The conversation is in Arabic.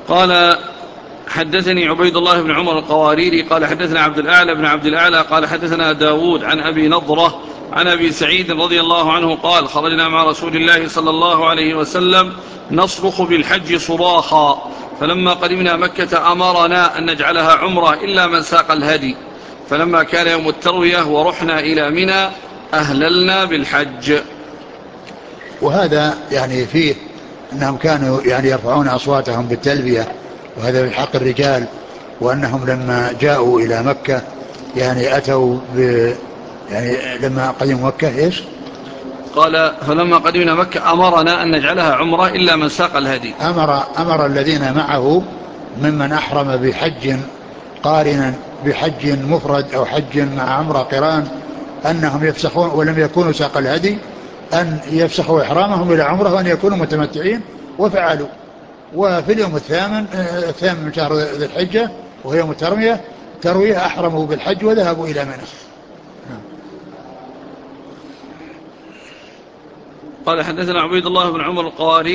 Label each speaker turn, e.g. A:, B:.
A: قال حدثني عبيد الله بن عمر القواريري قال حدثنا عبد الأعلى بن عبد الأعلى قال حدثنا داود عن أبي نضرة عن أبي سعيد رضي الله عنه قال خرجنا مع رسول الله صلى الله عليه وسلم نصرخ بالحج صراخا، فلما قدمنا مكة أمرنا أن نجعلها عمرة إلا من ساق الهدي، فلما كان يوم التروية ورحنا إلى منى أهللنا بالحج.
B: وهذا يعني فيه أنهم كانوا يعني يرفعون أصواتهم بالتلبية، وهذا في حق الرجال، وأنهم لما جاءوا إلى مكة يعني أتوا يعني لما قدموا مكة إيش؟
A: قال فلما قدمنا مكة أمرنا أن نجعلها عمرة إلا من ساق الهدي.
B: أمر الذين معه ممن أحرم بحج قارنا بحج مفرد أو حج مع عمرة قران أنهم يفسخون ولم يكونوا ساق الهدي أن يفسخوا إحرامهم إلى عمرة وأن يكونوا متمتعين، وفعلوا. وفي اليوم الثامن من شهر ذي الحجة وهو يوم التروية أحرموا بالحج وذهبوا إلى منى.
A: قال حدثنا عبيد الله بن عمر القواري